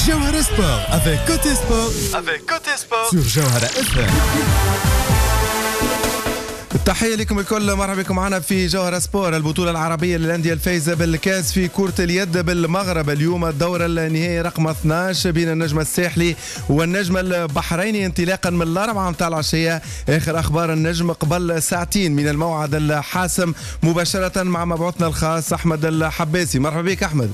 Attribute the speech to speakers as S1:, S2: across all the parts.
S1: Jawhara Sport avec Côté Sport sur Jawhara FM. تحية لكم الكل، مرحبا بكم معنا في جوهرة سبور، البطولة العربية للأندية الفائزة بالكاس في كرة اليد بالمغرب. اليوم الدورة النهائية رقم 12 بين النجم الساحلي والنجم البحريني انطلاقا من الأربعة متاع العشية. آخر أخبار النجم قبل ساعتين من الموعد الحاسم مباشرة مع مبعوثنا الخاص أحمد الحباسي. مرحبا بك أحمد.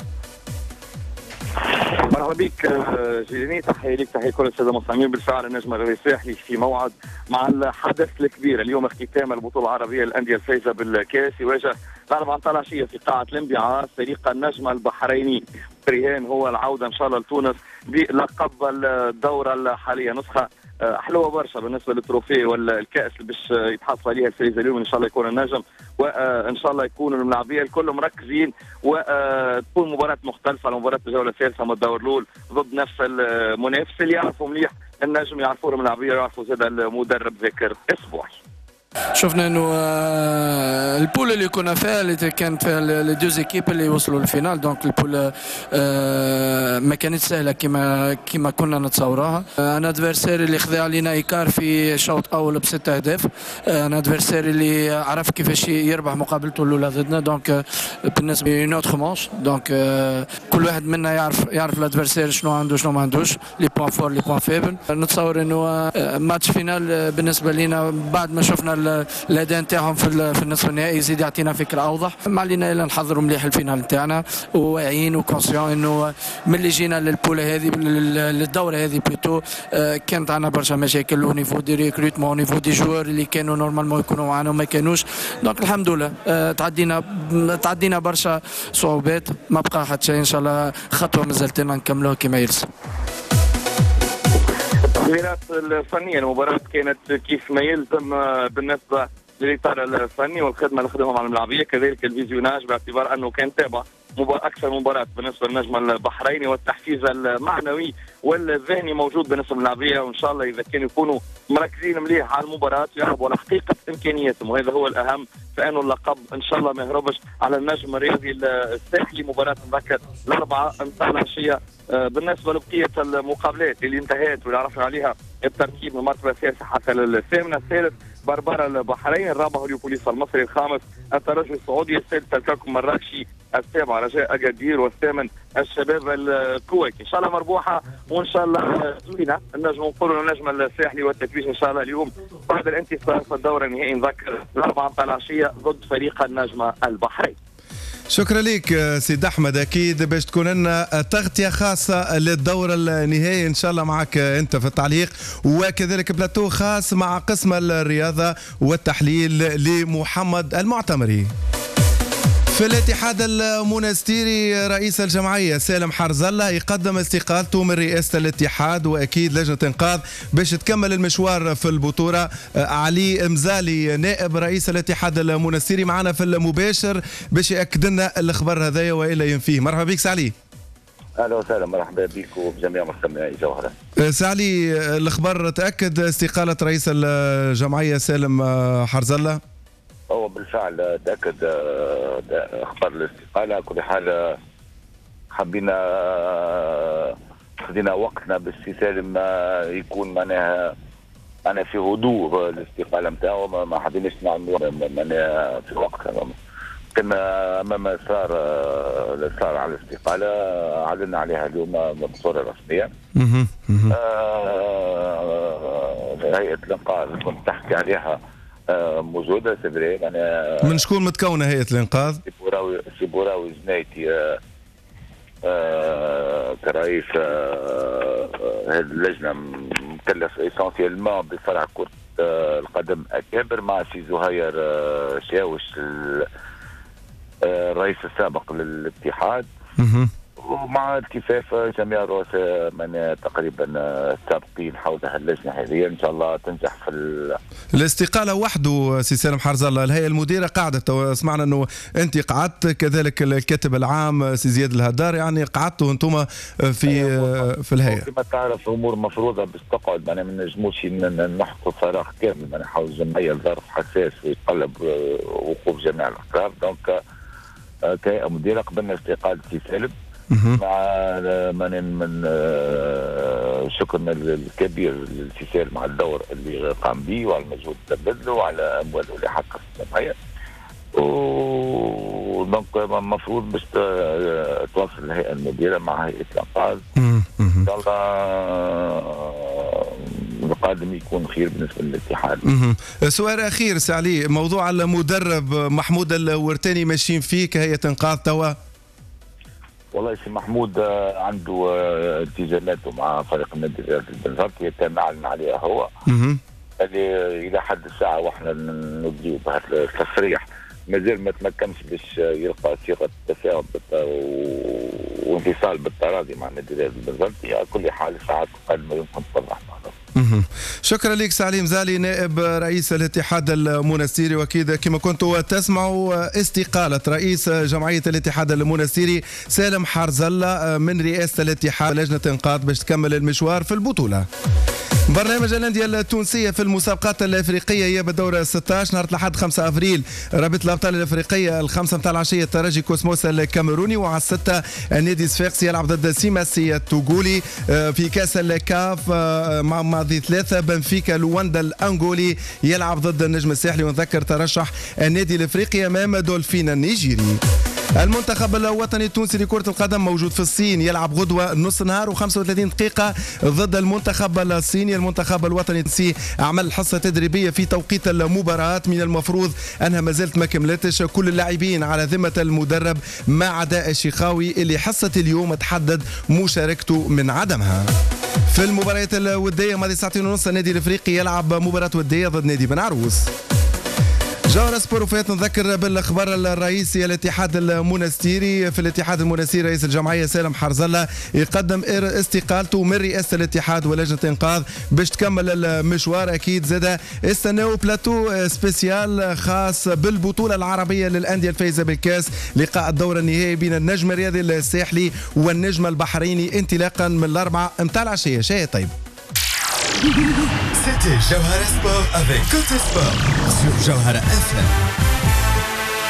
S2: مرحبا بك جيلاني، تحية لك تحية كل السادة المستمعين. بالفعل النجم الساحلي في موعد مع الحدث الكبير اليوم، اختتام البطولة العربية للأندية الفائزة بالكاس. يواجه الأربعة متاع العشية في قاعة الانبعاث فريق النجم البحريني. برهان هو العودة إن شاء الله لتونس بلقب الدورة الحالية، نسخة حلوة برشا بالنسبة للتروفيه والكأس اللي باش يتحصل عليها الفائز اليوم. إن شاء الله يكون النجم وإن شاء الله يكونوا الملاعبية الكل مركزين، وتكون مباراة مختلفة على مباراة الجولة الثالثة من الدور الأول ضد نفس المنافس اللي يعرفوا مليح النجم، يعرفوا الملاعبية، يعرفوا زاد المدرب ذاكر اسبوعي.
S3: شفنا انه البول اللي كنا فيها اللي كانت فيها لي دوز ايكيب اللي وصلوا للفينال، دونك البول ما كانت سهله كما كنا نتصوروها. انا ادفيرسير اللي خذا علينا ايكار في شوط اول ب6 اهداف، انا ادفيرسير اللي عرف كيفاش يربح مقابلته الاولى ضدنا. دونك بالنسبه لنوتر مانش، دونك كل واحد منا يعرف الادفيرسير شنو عنده شنو ما عندوش، لي بوان فور لي بوان فيبل. نتصور انه ماتش فينال بالنسبه لنا بعد ما شفنا الاداء نتاعهم في النصف النهائي يزيد يعطينا فكره اوضح. ما علينا الا نحضروا مليح الفينال نتاعنا وواعيين وكونسيون انه ملي جينا للبوله هذه للدوره هذه بلوتو كانت عندنا برشا مشاكل او نيفو دي ريكروتمون، او نيفو دي جوار اللي كانوا نورمالمون يكونوا معنا وما كانوش. دونك الحمد لله تعدينا برشا صعوبات، ما بقى حتى شيء. ان شاء الله خطوه مازالت لنا نكملوها كما يلزم.
S2: التمريرات الفنيه المباراه كانت كيف ما يلزم بالنسبه للاطار الفني والخدمه اللي خدمها مع الملاعبيه، كذلك الفيزيوناج باعتبار انه كان تابع اكثر مباراه بالنسبه للنجم البحريني، والتحفيز المعنوي والذهني موجود بالنسبه للملاعبيه. وان شاء الله اذا كانوا يكونوا مركزين مليح على المباراه يلعبوا على حقيقه امكانياتهم، وهذا هو الاهم، فانه اللقب ان شاء الله ما يهربش على النجم الرياضي الساحلي. مباراه نذكر الاربعه متاع العشيه. بالنسبه لبقيه المقابلات اللي انتهت واللي عرفنا عليها الترتيب من المرتبه الثالثه حتى الثامنه، الثالث بربره البحرين، الرابع هوليوبوليس المصري، الخامس الترجي السعودي، السادس الكاكو مراكشي، السابع رجاء اكادير، والثامن الشباب الكويتي. ان شاء الله مربوحه، وان شاء الله زوينه النجم نقولوا النجم الساحلي والتتويج ان شاء الله اليوم بعد الانتصار في الدوره النهائي نذكر الاربعه متاع العشيه ضد فريق النجم البحرين.
S1: شكرا لك سيد احمد، اكيد باش تكون لنا تغطيه خاصه للدوره النهائيه ان شاء الله معك انت في التعليق، وكذلك بلاتو خاص مع قسم الرياضه والتحليل لمحمد المعتمري. في الاتحاد المونستيري رئيس الجمعية سالم حرزلة يقدم استقالته من رئاسة الاتحاد، وأكيد لجنة إنقاذ باش تكمل المشوار في البطولة. علي مزالي نائب رئيس الاتحاد المونستيري معنا في المباشر باش يأكد لنا الخبر هذايا وإلا ينفيه. مرحبا بك سعلي.
S4: اهلا وسهلا، مرحبا بك وبجميع مستمعي جوهرة.
S1: سعلي، الخبر تأكد استقالة رئيس الجمعية سالم حرزلة؟
S4: هو بالفعل تأكد اخبار الاستقالة. على كل حال حبينا خدينا وقتنا باش سالم يكون معناها في هدوء الاستقالة نتاعو، ما حبيناش نعملوا معناها في وقتها. كان امام صار على الاستقالة، اعلنا عليها اليوم بصورة رسمية. هيئة الانقاذ كنت تحكي عليها موجوده سبري. يعني
S1: من شكون متكونه هيئه الانقاذ؟
S4: سيبوراوي زنايتي كرئيس هذه اللجنه، مكلف اسونسيالمون بفرع كره القدم اكابر، مع سي زهير شاوش الرئيس السابق للاتحاد، ومع التفاف جميع رؤساء من تقريبا السابقين حول اللجنه هذه. ان شاء الله تنجح في
S1: الاستقاله وحده. سي سالم حرزلة، الهيئه المديره قعدت، سمعنا انه انت قعدت، كذلك الكاتب العام سي زياد الهدار، يعني قعدتوا انتم في الهيئه.
S4: كما تعرف امور مفروضه باش تقعد، ما نجموش نحطوا فراغ كامل حول الجمعيه لظرف حساس ويتطلب وقوف جميع الاحرار. دونك كهيئه مديره قبلنا استقاله سي سالم مع من شكرنا الكبير للسي سالم على الدور اللي قام به وعلى المجهود اللي بذله وعلى امواله اللي حقق في الجمعيه. ودونك المفروض باش تواصل الهيئه المديره مع هيئه الانقاذ ان شاء الله القادم يكون خير بالنسبه للاتحاد.
S1: سؤال اخير سي علي، موضوع المدرب محمود الورتاني ماشيين فيه كهيئه انقاذ توا؟
S4: والله سي محمود عنده التزاماته مع فريق النادي الرياضي البنزرت يتم اعلن عليها هو اللي الى حد الساعه واحنا نديو بهذا التصريح مازال ما تمكنش باش يلقى صيغه تفاهم وانفصال بالتراضي مع النادي الرياضي البنزرت. على كل حال الساعات القادمه يمكن توضح معنا.
S1: شكرا لك سعلي مزالي نائب رئيس الاتحاد المنستيري، واكيد كما كنتوا تسمعوا استقالة رئيس جمعية الاتحاد المنستيري سالم حرزلة من رئاسة الاتحاد لجنة انقاذ باش تكمل المشوار في البطولة. برنامج الأندية التونسية في المسابقات الأفريقية هي بالدورة 16 نهار الأحد 5 أفريل رابطة الأبطال الأفريقية الخمسة متاع العشية الترجي كوسموس الكاميروني، وعلى 6 النادي صفاقسي يلعب ضد سيماسي التوغولي. في كأس الكاف مع ماضي 3 بنفيكا لواندا الأنغولي يلعب ضد النجم الساحلي، ونذكر ترشح النادي الأفريقي أمام دولفين النيجيري. المنتخب الوطني التونسي لكرة القدم موجود في الصين، يلعب غدوة نص نهار و35 دقيقة ضد المنتخب الصيني. المنتخب الوطني التونسي عمل حصة تدريبية في توقيت المباراة، من المفروض أنها ما زالت ما كملتش، كل اللاعبين على ذمة المدرب ما عدا الشيخاوي اللي حصة اليوم تحدد مشاركته من عدمها. في المباريات الودية ماضي ساعتين ونص النادي الافريقي يلعب مباراة ودية ضد نادي بن عروس. جوهر سبور وفات نذكر بالاخبار الرئيسي الاتحاد المنستيري. في الاتحاد المنستيري رئيس الجمعيه سالم حرزلة يقدم استقالته من رئاسه الاتحاد ولجنه انقاذ باش تكمل المشوار. اكيد زاد استناو بلاتو سبيسيال خاص بالبطوله العربيه للانديه الفائزه بالكاس، لقاء الدور النهائي بين النجم الرياضي الساحلي والنجم البحريني انطلاقا من الاربعه متاع العشيه. شاي طيب.
S5: C'était Jawhara Sport avec Côté Sport sur Jawhara FM.